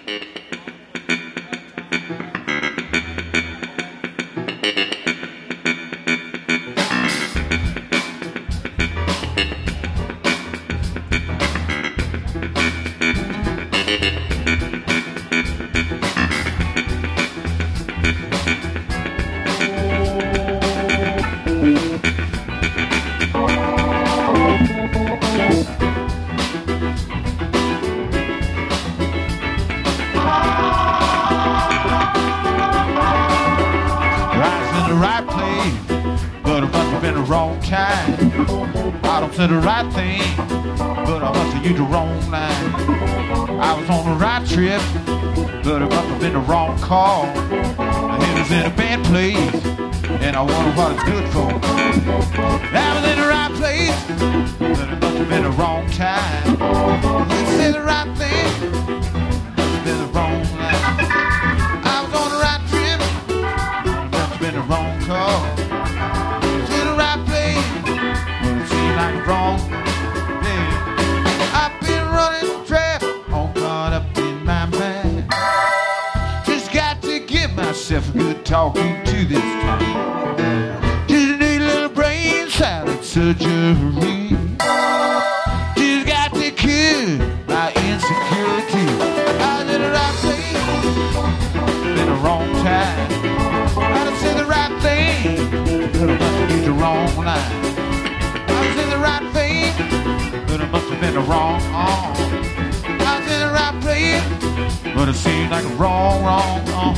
To the right thing, but I must have used the wrong line. I was on the right trip, but it must have been the wrong call. I was in a bad place, and I wonder what it's good for. I was in the right place, but it must have been the wrong time. You said the right thing, must have been the wrong line. I was on the right trip, but it must have been the wrong call. To the right place, but it seemed like wrong. Yeah. I've been running trap, all caught up in my mind. Just got to give myself a good talking to this time. Just need a little brain salad surgery. Just got to cure my insecurity. I was in the right place, in the wrong time. I done said the right thing, but I must have used the wrong line. I was in the right thing, but it must have been the wrong arm. I was in the right place, but it seemed like a wrong arm.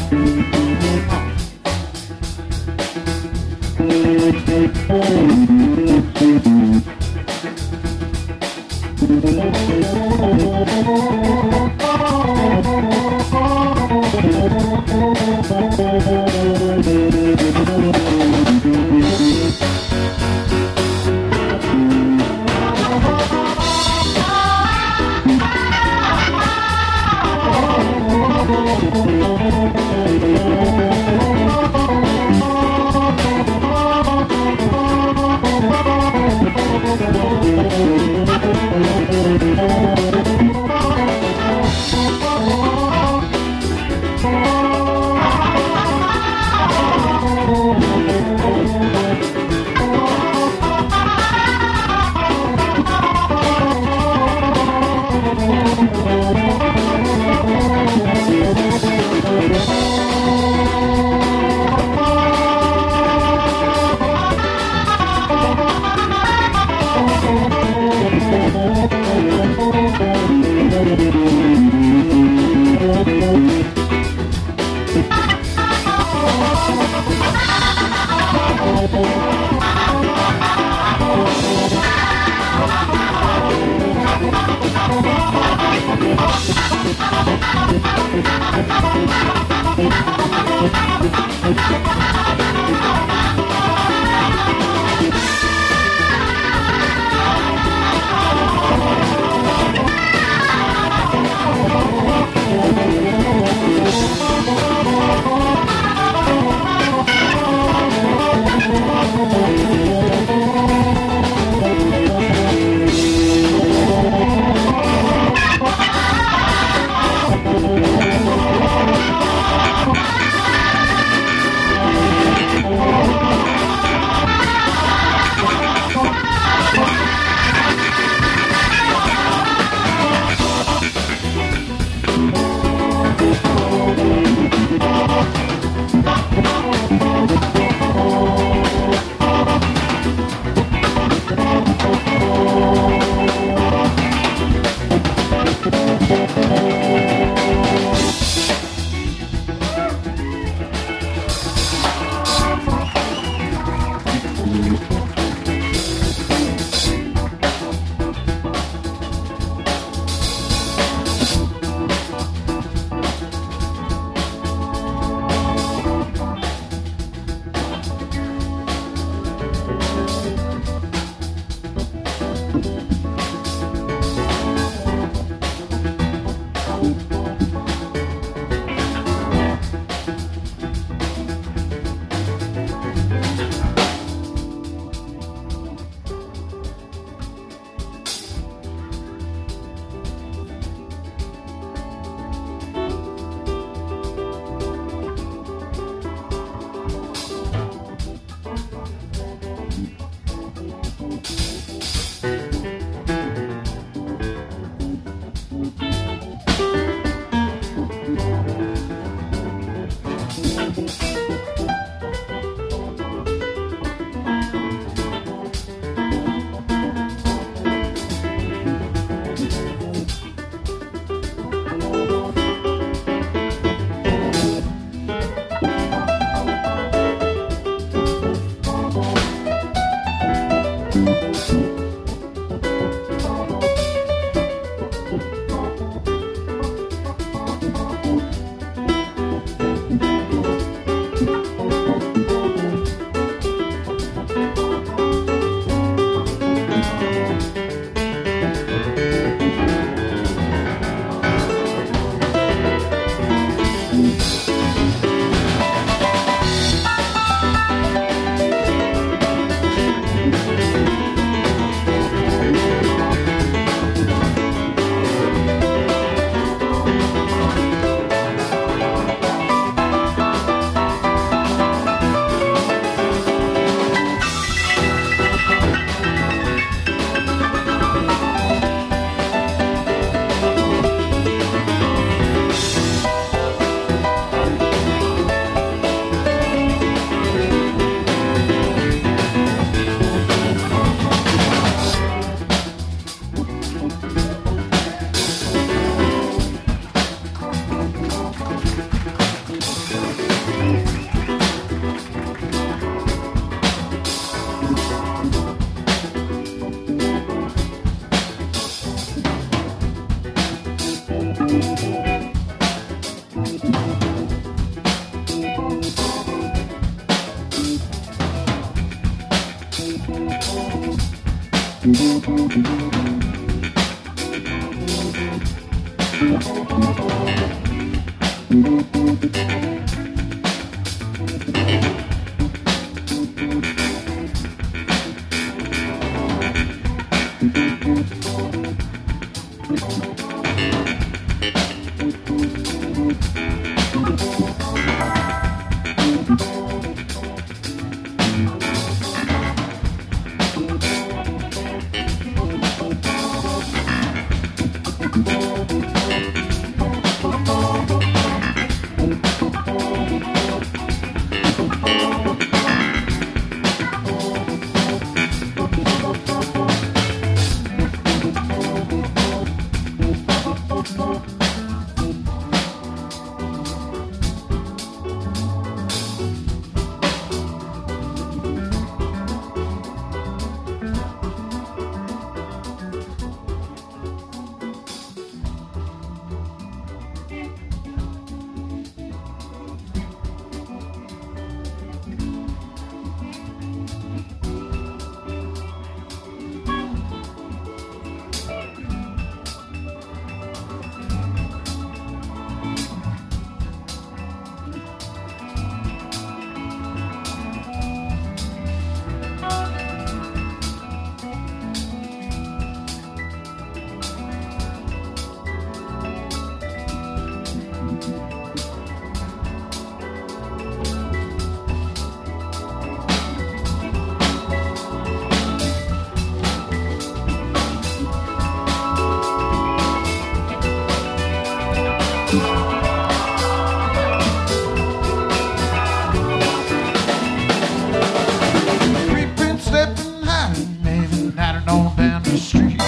Creeping, slipping, hiding, maybe hiding on down the street.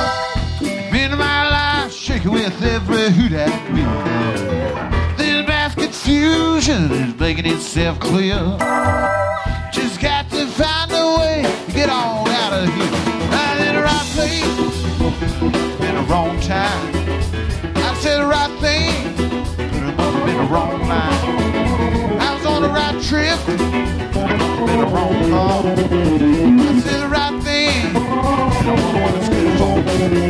Been in my life, shaking with every hoot at me. This mass confusion is making itself clear. Just got to find a way to get on out of here. I'm in the right place, been the wrong time. I said the right thing, but it must have been the wrong line. I was on the right trip, been the wrong call. I said the right thing, and I wonder what it's good for.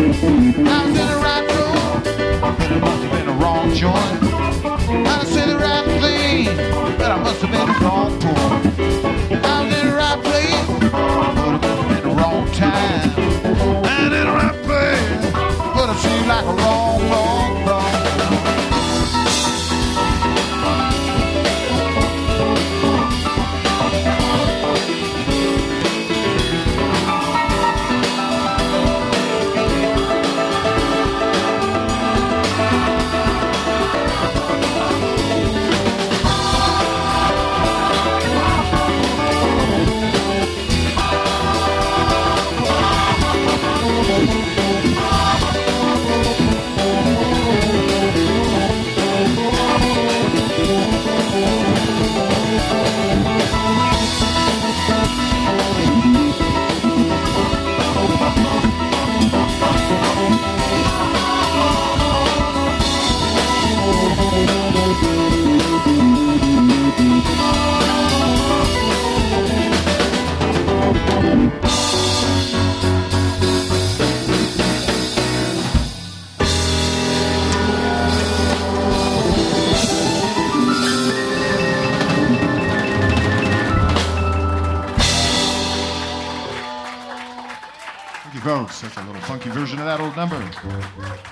I was in the right room, but it must have been the wrong joint. I said the right thing, but I must have been the wrong point. I was in the right place, but it must have been the wrong time. And in the right place, but it seemed like a wrong, wrong, wrong. Thank you, folks. That's a little funky version of that old number.